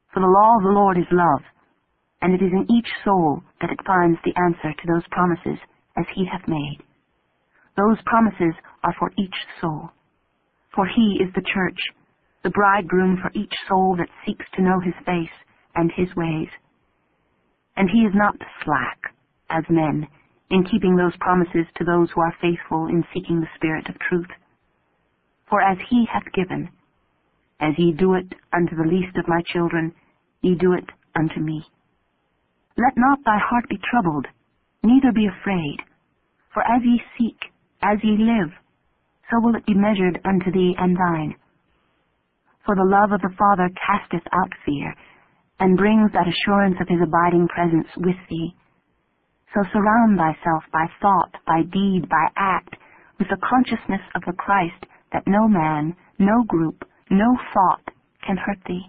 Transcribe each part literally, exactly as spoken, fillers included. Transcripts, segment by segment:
For the law of the Lord is love, and it is in each soul that it finds the answer to those promises as he hath made. Those promises are for each soul. For he is the church, the bridegroom for each soul that seeks to know his face and his ways. And he is not slack, as men, in keeping those promises to those who are faithful in seeking the Spirit of truth. For as he hath given, as ye do it unto the least of my children, ye do it unto me. Let not thy heart be troubled, neither be afraid. For as ye seek, as ye live, so will it be measured unto thee and thine. For the love of the Father casteth out fear, and brings that assurance of his abiding presence with thee. So surround thyself by thought, by deed, by act, with the consciousness of the Christ, that no man, no group, no thought can hurt thee.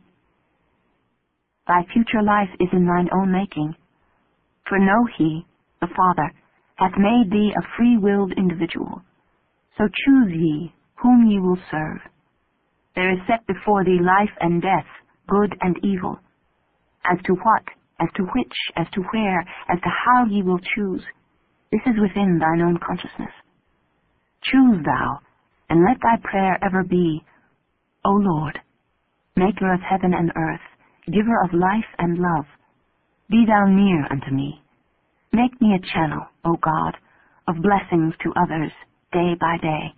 Thy future life is in thine own making. For know he, the Father, hath made thee a free-willed individual. So choose ye whom ye will serve. There is set before thee life and death, good and evil. As to what, as to which, as to where, as to how ye will choose, this is within thine own consciousness. Choose thou, and let thy prayer ever be, O Lord, maker of heaven and earth, giver of life and love, be thou near unto me. Make me a channel, O God, of blessings to others, day by day.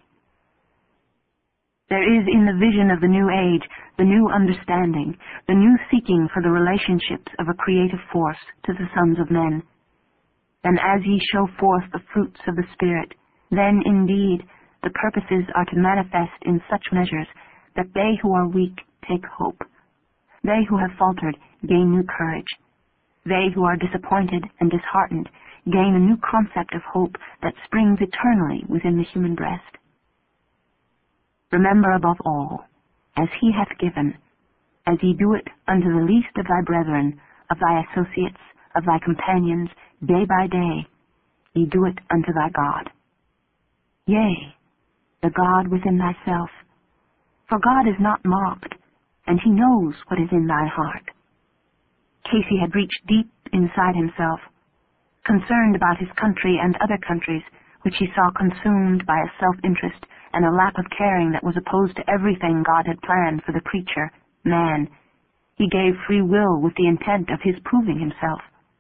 There is in the vision of the new age, the new understanding, the new seeking for the relationships of a creative force to the sons of men. And as ye show forth the fruits of the Spirit, then indeed the purposes are to manifest in such measures that they who are weak take hope. They who have faltered gain new courage. They who are disappointed and disheartened gain a new concept of hope that springs eternally within the human breast. Remember above all, as he hath given, as ye do it unto the least of thy brethren, of thy associates, of thy companions, day by day, ye do it unto thy God. Yea, the God within thyself. For God is not mocked, and he knows what is in thine heart. Casey had reached deep inside himself, concerned about his country and other countries, which he saw consumed by a self-interest and a lack of caring that was opposed to everything God had planned for the creature, man. He gave free will with the intent of his proving himself.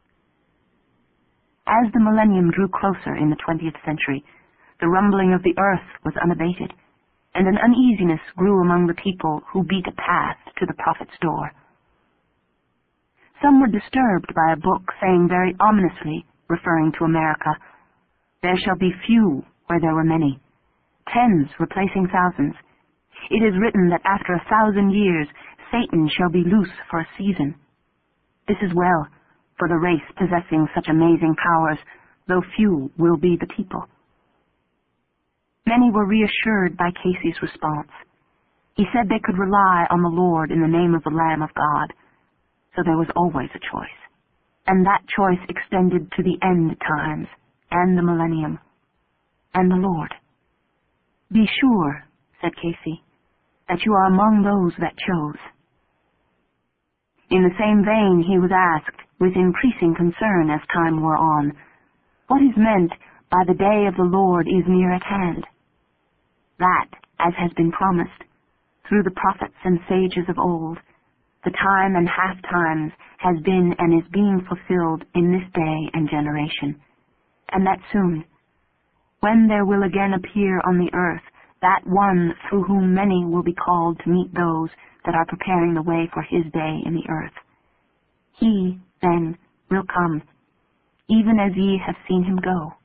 As the millennium drew closer in the twentieth century, the rumbling of the earth was unabated, and an uneasiness grew among the people who beat a path to the prophet's door. Some were disturbed by a book saying very ominously, referring to America, "There shall be few where there were many, tens replacing thousands. It is written that after a thousand years Satan shall be loose for a season. This is well, for the race possessing such amazing powers, though few will be the people." Many were reassured by Casey's response. He said they could rely on the Lord in the name of the Lamb of God. So there was always a choice. And that choice extended to the end times, and the millennium, and the Lord. "Be sure," said Casey, "that you are among those that chose." In the same vein he was asked, with increasing concern as time wore on, what is meant by the day of the Lord is near at hand? That, as has been promised, through the prophets and sages of old, the time and half-times has been and is being fulfilled in this day and generation, and that soon, when there will again appear on the earth that one through whom many will be called to meet those that are preparing the way for his day in the earth. He, then, will come, even as ye have seen him go.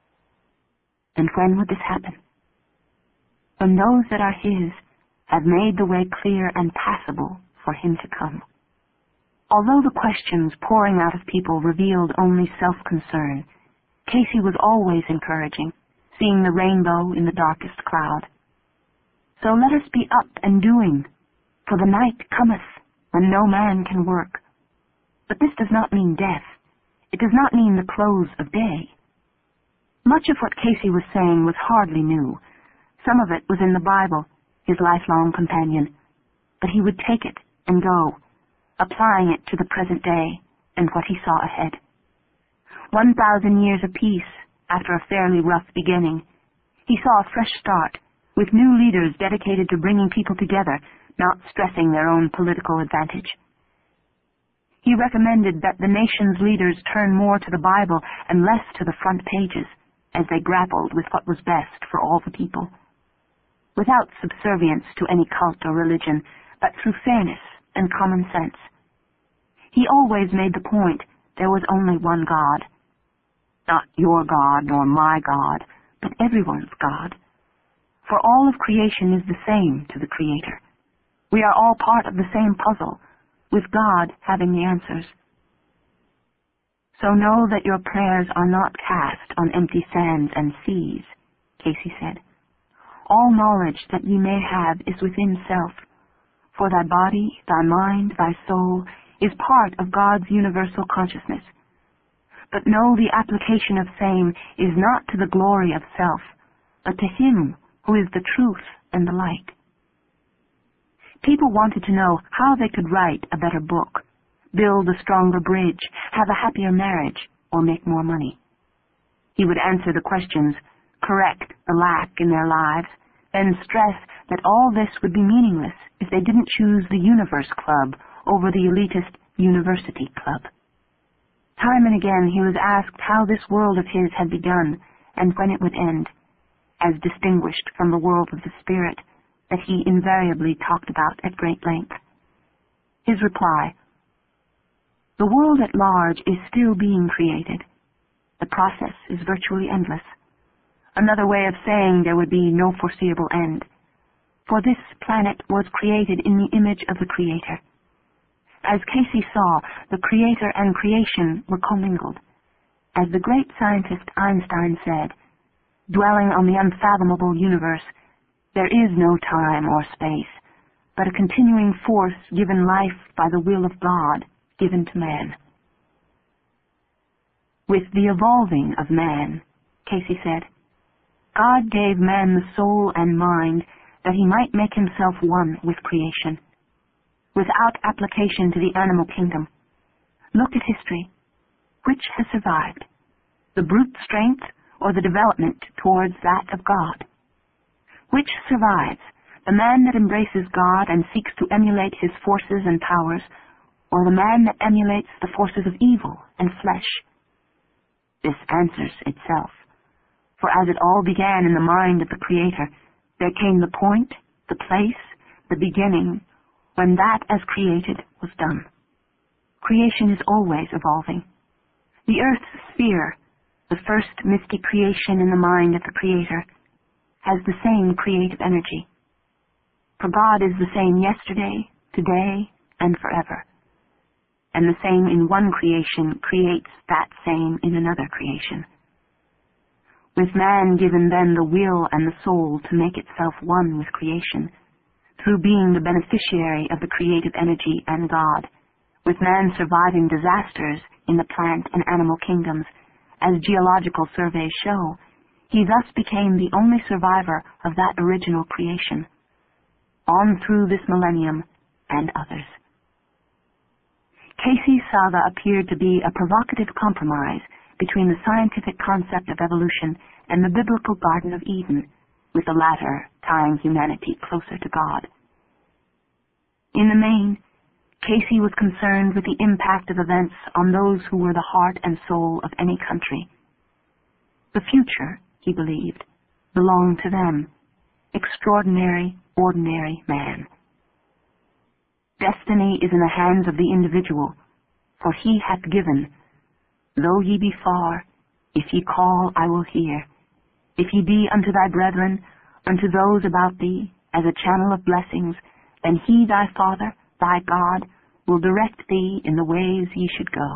And when would this happen? When those that are his have made the way clear and passable for him to come. Although the questions pouring out of people revealed only self-concern, Casey was always encouraging, seeing the rainbow in the darkest cloud. So let us be up and doing, for the night cometh when no man can work. But this does not mean death. It does not mean the close of day. Much of what Casey was saying was hardly new. Some of it was in the Bible, his lifelong companion. But he would take it and go, applying it to the present day and what he saw ahead. One thousand years apiece, after a fairly rough beginning, he saw a fresh start, with new leaders dedicated to bringing people together, not stressing their own political advantage. He recommended that the nation's leaders turn more to the Bible and less to the front pages, as they grappled with what was best for all the people. Without subservience to any cult or religion, but through fairness and common sense. He always made the point there was only one God. Not your God nor my God, but everyone's God. For all of creation is the same to the Creator. We are all part of the same puzzle, with God having the answers. So know that your prayers are not cast on empty sands and seas, Casey said. All knowledge that ye may have is within self, for thy body, thy mind, thy soul is part of God's universal consciousness. But know the application of same is not to the glory of self, but to Him who is the truth and the light. People wanted to know how they could write a better book, build a stronger bridge, have a happier marriage, or make more money. He would answer the questions, correct the lack in their lives, then stress that all this would be meaningless if they didn't choose the Universe Club over the elitist University Club. Time and again he was asked how this world of his had begun and when it would end, as distinguished from the world of the spirit that he invariably talked about at great length. His reply, "The world at large is still being created. The process is virtually endless. Another way of saying there would be no foreseeable end. For this planet was created in the image of the Creator. As Casey saw, the Creator and creation were commingled. As the great scientist Einstein said, dwelling on the unfathomable universe, there is no time or space, but a continuing force given life by the will of God, given to man." With the evolving of man, Casey said, God gave man the soul and mind that he might make himself one with creation. Without application to the animal kingdom, look at history. Which has survived? The brute strength or the development towards that of God? Which survives? The man that embraces God and seeks to emulate his forces and powers, or the man that emulates the forces of evil and flesh? This answers itself. For as it all began in the mind of the Creator, there came the point, the place, the beginning, when that as created was done. Creation is always evolving. The earth's sphere, the first misty creation in the mind of the Creator, has the same creative energy. For God is the same yesterday, today, and forever. And the same in one creation creates that same in another creation. With man given then the will and the soul to make itself one with creation, through being the beneficiary of the creative energy and God, with man surviving disasters in the plant and animal kingdoms, as geological surveys show, he thus became the only survivor of that original creation, on through this millennium and others. Casey's saga appeared to be a provocative compromise between the scientific concept of evolution and the biblical Garden of Eden, with the latter tying humanity closer to God. In the main, Casey was concerned with the impact of events on those who were the heart and soul of any country. The future, he believed, belonged to them, extraordinary, ordinary man. Destiny is in the hands of the individual, for he hath given, though ye be far, if ye call, I will hear. If ye be unto thy brethren, unto those about thee, as a channel of blessings, then he, thy Father, thy God, will direct thee in the ways ye should go.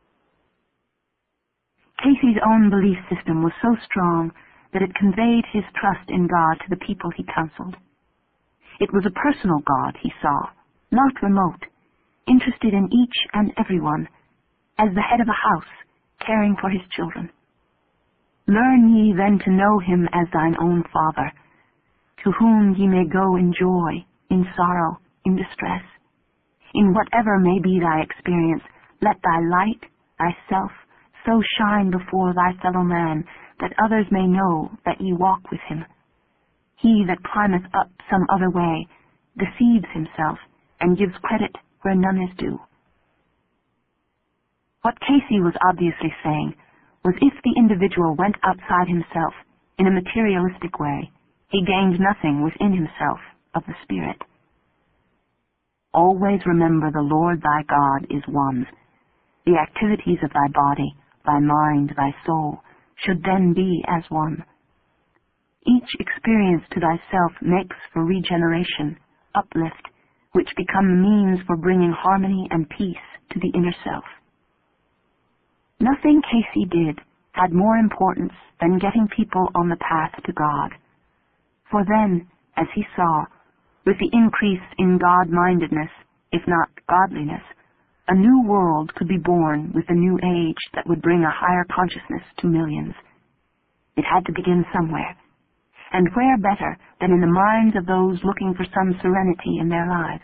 Casey's own belief system was so strong that it conveyed his trust in God to the people he counseled. It was a personal God he saw, not remote, interested in each and every one, as the head of a house, caring for his children. Learn ye then to know him as thine own Father, to whom ye may go in joy, in sorrow, in distress. In whatever may be thy experience, let thy light, thyself, so shine before thy fellow man, that others may know that ye walk with him. He that climbeth up some other way deceives himself, and gives credit where none is due. What Casey was obviously saying was if the individual went outside himself in a materialistic way, he gained nothing within himself of the Spirit. Always remember the Lord thy God is one. The activities of thy body, thy mind, thy soul, should then be as one. Each experience to thyself makes for regeneration, uplift, which become means for bringing harmony and peace to the inner self. Nothing Casey did had more importance than getting people on the path to God. For then, as he saw, with the increase in God-mindedness, if not godliness, a new world could be born with a new age that would bring a higher consciousness to millions. It had to begin somewhere, and where better than in the minds of those looking for some serenity in their lives?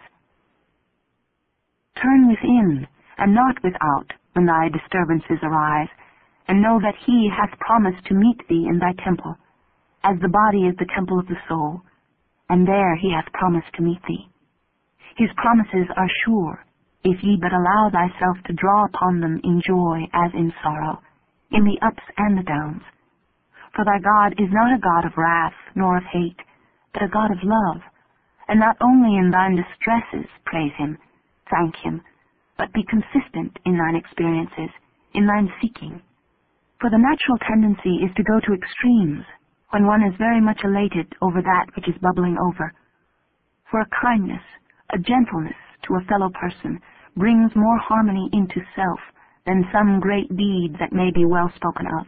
Turn within, and not without, when thy disturbances arise, and know that he hath promised to meet thee in thy temple, as the body is the temple of the soul, and there he hath promised to meet thee. His promises are sure, if ye but allow thyself to draw upon them in joy as in sorrow, in the ups and the downs. For thy God is not a God of wrath nor of hate, but a God of love, and not only in thine distresses praise him, thank him, but be consistent in thine experiences, in thine seeking. For the natural tendency is to go to extremes when one is very much elated over that which is bubbling over. For a kindness, a gentleness to a fellow person brings more harmony into self than some great deed that may be well spoken of.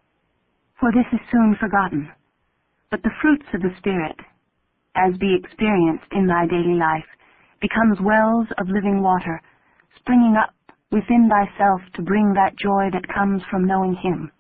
For this is soon forgotten. But the fruits of the Spirit, as be experienced in thy daily life, becomes wells of living water, springing up within thyself to bring that joy that comes from knowing him.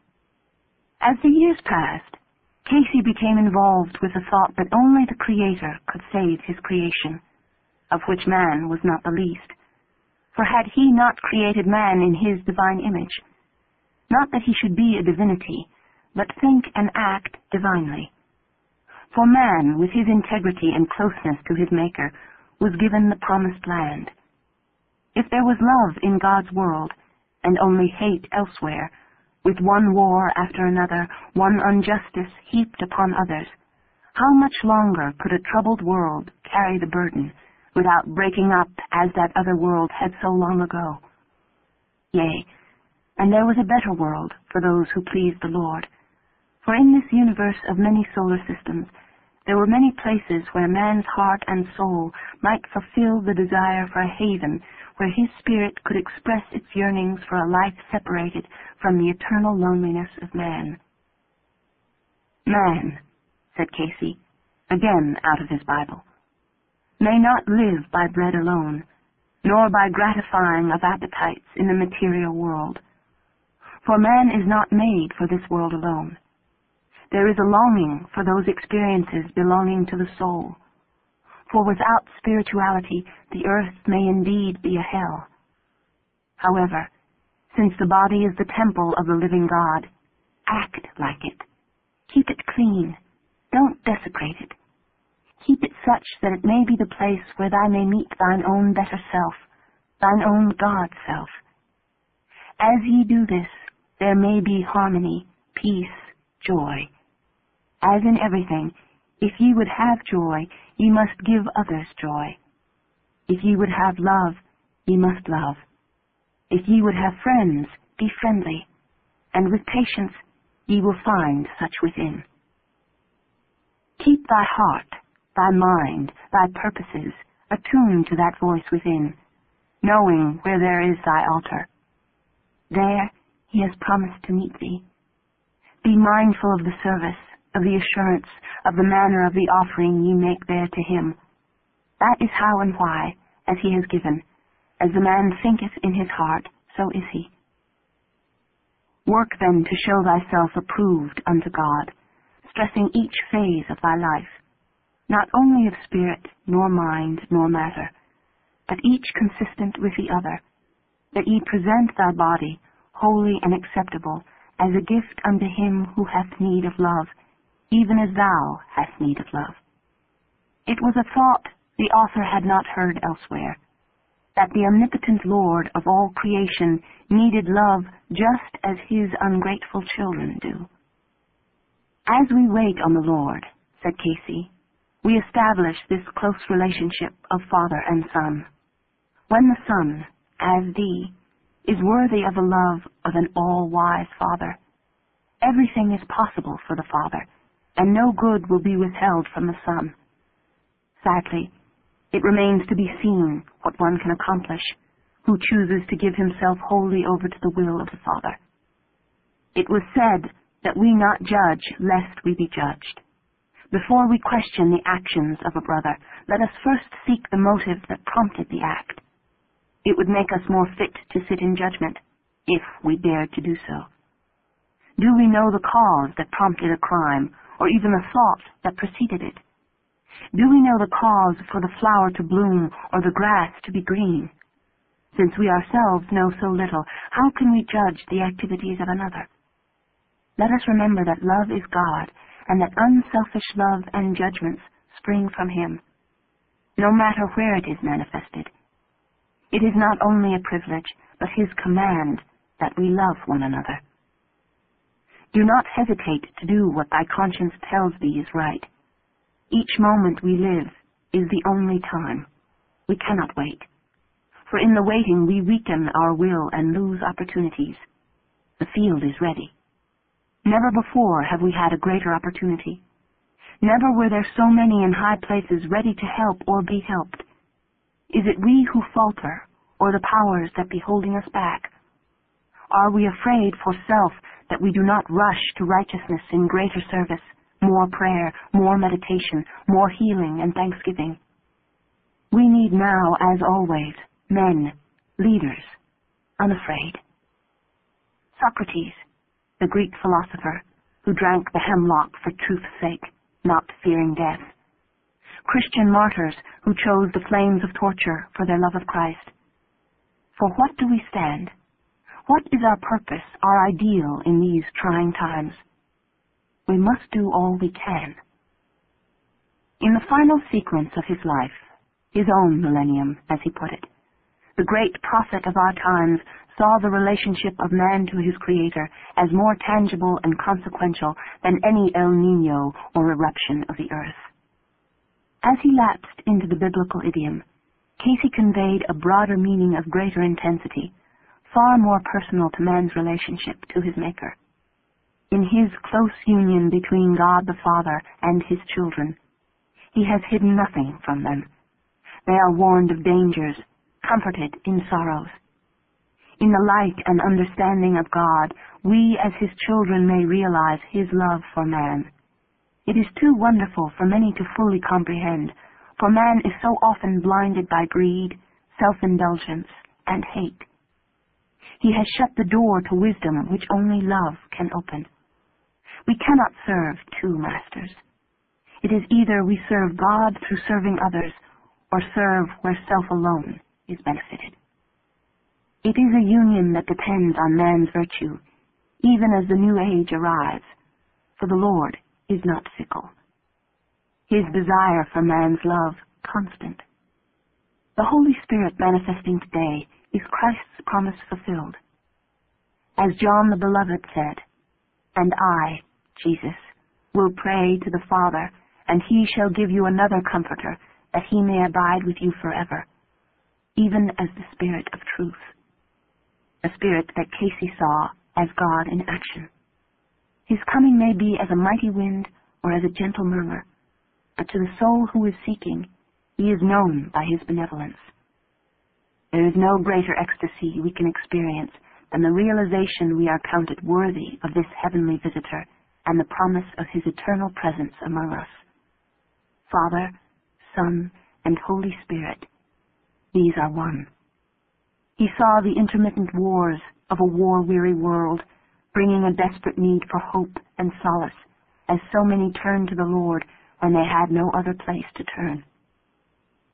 As the years passed, Casey became involved with the thought that only the Creator could save his creation, of which man was not the least. For had he not created man in his divine image, not that he should be a divinity, but think and act divinely. For man, with his integrity and closeness to his Maker, was given the promised land. If there was love in God's world, and only hate elsewhere, with one war after another, one injustice heaped upon others, how much longer could a troubled world carry the burden, without breaking up as that other world had so long ago? Yea, and there was a better world for those who pleased the Lord. For in this universe of many solar systems, there were many places where man's heart and soul might fulfill the desire for a haven where his spirit could express its yearnings for a life separated from the eternal loneliness of man. Man, said Casey, again out of his Bible, may not live by bread alone, nor by gratifying of appetites in the material world. For man is not made for this world alone. There is a longing for those experiences belonging to the soul. For without spirituality, the earth may indeed be a hell. However, since the body is the temple of the living God, act like it. Keep it clean. Don't desecrate it. Keep it such that it may be the place where thou may meet thine own better self, thine own God-self. As ye do this, there may be harmony, peace, joy. As in everything, if ye would have joy, ye must give others joy. If ye would have love, ye must love. If ye would have friends, be friendly, and with patience ye will find such within. Keep thy heart, thy mind, thy purposes attuned to that voice within, knowing where there is thy altar. There he has promised to meet thee. Be mindful of the service, of the assurance, of the manner of the offering ye make there to him. That is how and why, as he has given. As the man thinketh in his heart, so is he. Work then to show thyself approved unto God, stressing each phase of thy life, not only of spirit, nor mind, nor matter, but each consistent with the other, that ye present thy body, holy and acceptable, as a gift unto him who hath need of love, even as thou hast need of love. It was a thought the author had not heard elsewhere, that the omnipotent Lord of all creation needed love just as his ungrateful children do. As we wait on the Lord, said Casey, we establish this close relationship of father and son. When the Son, as thee, is worthy of the love of an all-wise Father, everything is possible for the Father, and no good will be withheld from the Son. Sadly, it remains to be seen what one can accomplish who chooses to give himself wholly over to the will of the Father. It was said that we not judge lest we be judged. Before we question the actions of a brother, let us first seek the motive that prompted the act. It would make us more fit to sit in judgment, if we dared to do so. Do we know the cause that prompted a crime, or even the thought that preceded it? Do we know the cause for the flower to bloom or the grass to be green? Since we ourselves know so little, how can we judge the activities of another? Let us remember that love is God, and that unselfish love and judgments spring from him, no matter where it is manifested. It is not only a privilege, but his command that we love one another. Do not hesitate to do what thy conscience tells thee is right. Each moment we live is the only time. We cannot wait. For in the waiting we weaken our will and lose opportunities. The field is ready. Never before have we had a greater opportunity. Never were there so many in high places ready to help or be helped. Is it we who falter, or the powers that be holding us back? Are we afraid for self that we do not rush to righteousness in greater service, more prayer, more meditation, more healing and thanksgiving? We need now, as always, men, leaders, unafraid. Socrates, the Greek philosopher, who drank the hemlock for truth's sake, not fearing death. Christian martyrs who chose the flames of torture for their love of Christ. For what do we stand? What is our purpose, our ideal in these trying times? We must do all we can. In the final sequence of his life, his own millennium, as he put it, the great prophet of our times saw the relationship of man to his Creator as more tangible and consequential than any El Nino or eruption of the earth. As he lapsed into the biblical idiom, Casey conveyed a broader meaning of greater intensity, far more personal to man's relationship to his Maker. In his close union between God the Father and his children, he has hidden nothing from them. They are warned of dangers, comforted in sorrows. In the light and understanding of God, we as his children may realize his love for man. It is too wonderful for many to fully comprehend, for man is so often blinded by greed, self-indulgence, and hate. He has shut the door to wisdom which only love can open. We cannot serve two masters. It is either we serve God through serving others, or serve where self alone is benefited. It is a union that depends on man's virtue, even as the new age arrives, for the Lord is not fickle. His desire for man's love constant. The Holy Spirit manifesting today is Christ's promise fulfilled. As John the Beloved said, "And I, Jesus, will pray to the Father, and he shall give you another Comforter, that he may abide with you forever, even as the Spirit of truth." A spirit that Casey saw as God in action. His coming may be as a mighty wind or as a gentle murmur, but to the soul who is seeking, he is known by his benevolence. There is no greater ecstasy we can experience than the realization we are counted worthy of this heavenly visitor and the promise of his eternal presence among us. Father, Son, and Holy Spirit, these are one. He saw the intermittent wars of a war-weary world, bringing a desperate need for hope and solace, as so many turned to the Lord when they had no other place to turn.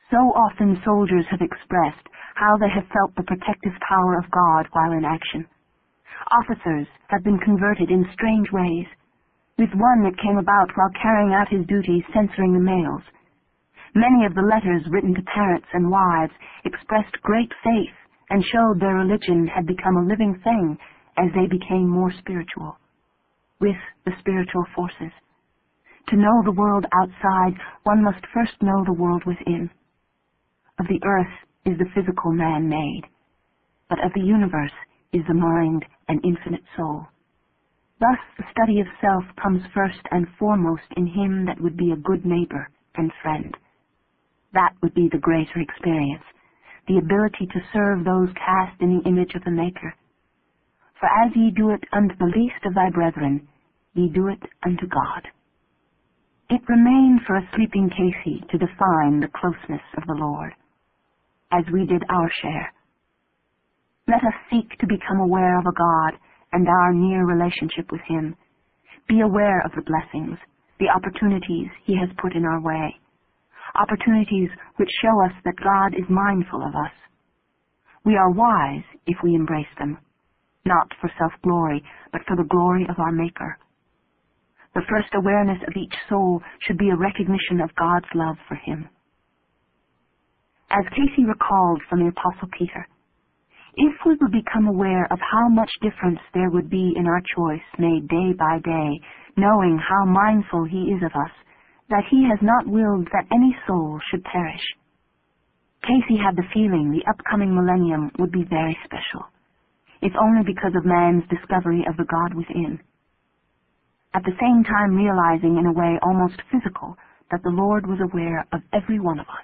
So often soldiers have expressed how they have felt the protective power of God while in action. Officers have been converted in strange ways. With one it came about while carrying out his duties censoring the mails. Many of the letters written to parents and wives expressed great faith and showed their religion had become a living thing as they became more spiritual, with the spiritual forces. To know the world outside, one must first know the world within. Of the earth is the physical man made, but of the universe is the mind and infinite soul. Thus the study of self comes first and foremost in him that would be a good neighbor and friend. That would be the greater experience, the ability to serve those cast in the image of the Maker. For as ye do it unto the least of thy brethren, ye do it unto God. It remained for a sleeping Casey to define the closeness of the Lord, as we did our share. Let us seek to become aware of a God and our near relationship with Him. Be aware of the blessings, the opportunities He has put in our way, opportunities which show us that God is mindful of us. We are wise if we embrace them, not for self-glory, but for the glory of our Maker. The first awareness of each soul should be a recognition of God's love for him. As Casey recalled from the Apostle Peter, if we would become aware of how much difference there would be in our choice made day by day, knowing how mindful He is of us, that He has not willed that any soul should perish. Casey had the feeling the upcoming millennium would be very special, if only because of man's discovery of the God within. At the same time realizing in a way almost physical that the Lord was aware of every one of us.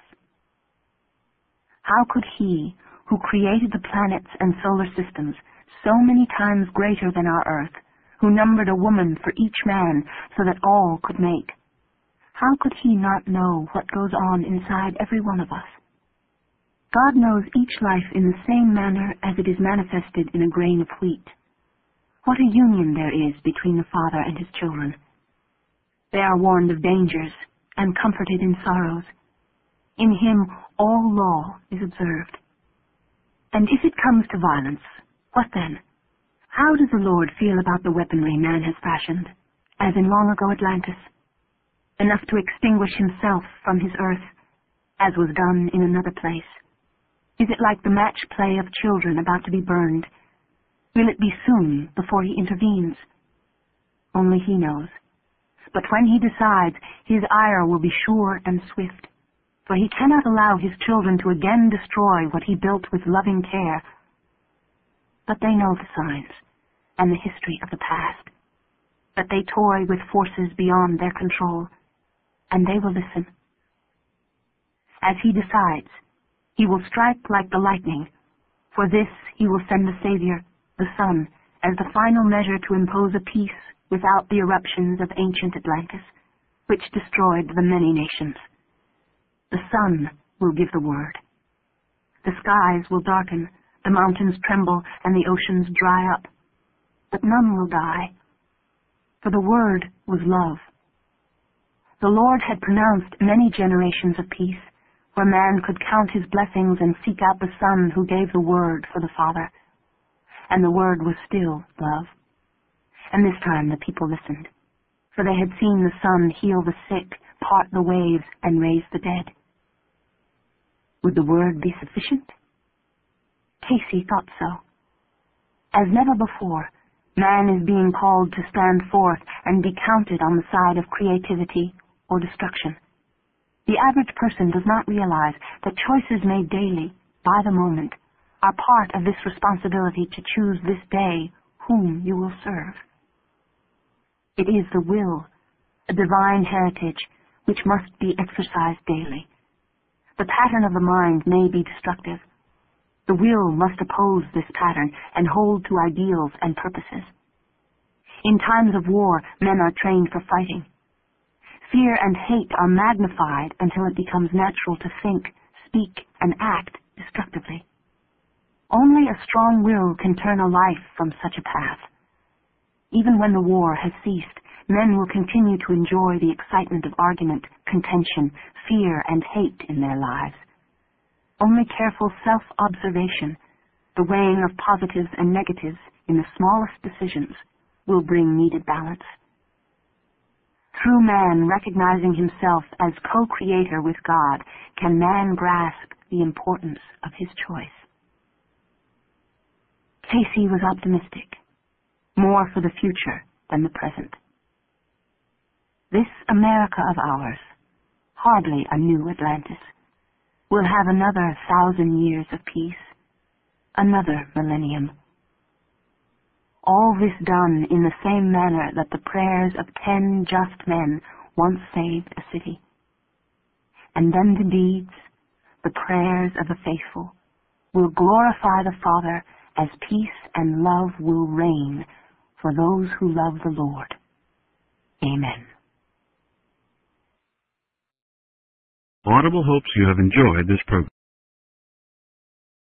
How could He, who created the planets and solar systems so many times greater than our earth, who numbered a woman for each man so that all could mate, how could He not know what goes on inside every one of us? God knows each life in the same manner as it is manifested in a grain of wheat. What a union there is between the Father and His children. They are warned of dangers and comforted in sorrows. In Him all law is observed. And if it comes to violence, what then? How does the Lord feel about the weaponry man has fashioned, as in long ago Atlantis? Enough to extinguish himself from his earth, as was done in another place. Is it like the match play of children about to be burned? Will it be soon before He intervenes? Only He knows. But when He decides, His ire will be sure and swift, for He cannot allow His children to again destroy what He built with loving care. But they know the signs and the history of the past, that they toy with forces beyond their control, and they will listen. As He decides, He will strike like the lightning. For this He will send the Savior, the Son, as the final measure to impose a peace without the eruptions of ancient Atlantis, which destroyed the many nations. The Son will give the word. The skies will darken, the mountains tremble, and the oceans dry up. But none will die, for the word was love. The Lord had pronounced many generations of peace, where man could count His blessings and seek out the Son who gave the word for the Father. And the word was still love. And this time the people listened, for they had seen the Son heal the sick, part the waves, and raise the dead. Would the word be sufficient? Casey thought so. As never before, man is being called to stand forth and be counted on the side of creativity or destruction. The average person does not realize that choices made daily, by the moment, are part of this responsibility to choose this day whom you will serve. It is the will, a divine heritage, which must be exercised daily. The pattern of the mind may be destructive. The will must oppose this pattern and hold to ideals and purposes. In times of war, men are trained for fighting. Fear and hate are magnified until it becomes natural to think, speak, and act destructively. Only a strong will can turn a life from such a path. Even when the war has ceased, men will continue to enjoy the excitement of argument, contention, fear, and hate in their lives. Only careful self-observation, the weighing of positives and negatives in the smallest decisions, will bring needed balance. Through man recognizing himself as co-creator with God, can man grasp the importance of his choice. Casey was optimistic, more for the future than the present. This America of ours, hardly a new Atlantis, will have another thousand years of peace, another millennium. All this done in the same manner that the prayers of ten just men once saved a city. And then the deeds, the prayers of the faithful, will glorify the Father as peace and love will reign for those who love the Lord. Amen. Audible hopes you have enjoyed this program.